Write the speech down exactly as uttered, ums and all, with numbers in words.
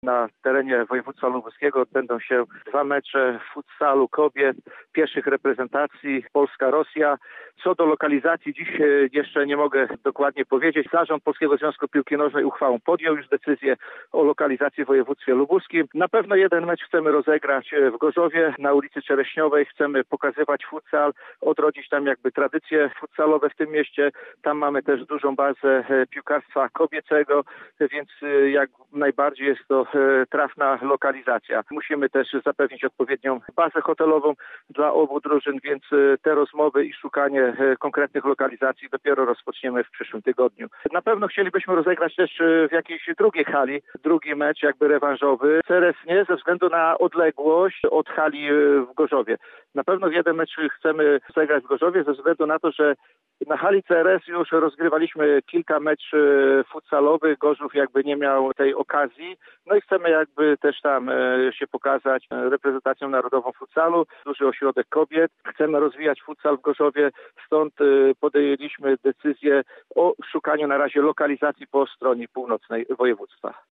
Na terenie województwa lubuskiego odbędą się dwa mecze futsalu kobiet pierwszych reprezentacji Polska-Rosja. Co do lokalizacji, dziś jeszcze nie mogę dokładnie powiedzieć. Zarząd Polskiego Związku Piłki Nożnej uchwałą podjął już decyzję o lokalizacji w województwie lubuskim. Na pewno jeden mecz chcemy rozegrać w Gorzowie na ulicy Czereśniowej. Chcemy pokazywać futsal, odrodzić tam jakby tradycje futsalowe w tym mieście. Tam mamy też dużą bazę piłkarstwa kobiecego, więc jak najbardziej jest to trafna lokalizacja. Musimy też zapewnić odpowiednią bazę hotelową dla obu drużyn, więc te rozmowy i szukanie konkretnych lokalizacji dopiero rozpoczniemy w przyszłym tygodniu. Na pewno chcielibyśmy rozegrać też w jakiejś drugiej hali, drugi mecz jakby rewanżowy. C R S nie, ze względu na odległość od hali w Gorzowie. Na pewno jeden mecz chcemy zagrać w Gorzowie ze względu na to, że na hali C R S już rozgrywaliśmy kilka meczy futsalowych. Gorzów jakby nie miał tej okazji. No i chcemy jakby też tam się pokazać reprezentacją narodową futsalu. Duży ośrodek kobiet. Chcemy rozwijać futsal w Gorzowie. Stąd podjęliśmy decyzję o szukaniu na razie lokalizacji po stronie północnej województwa.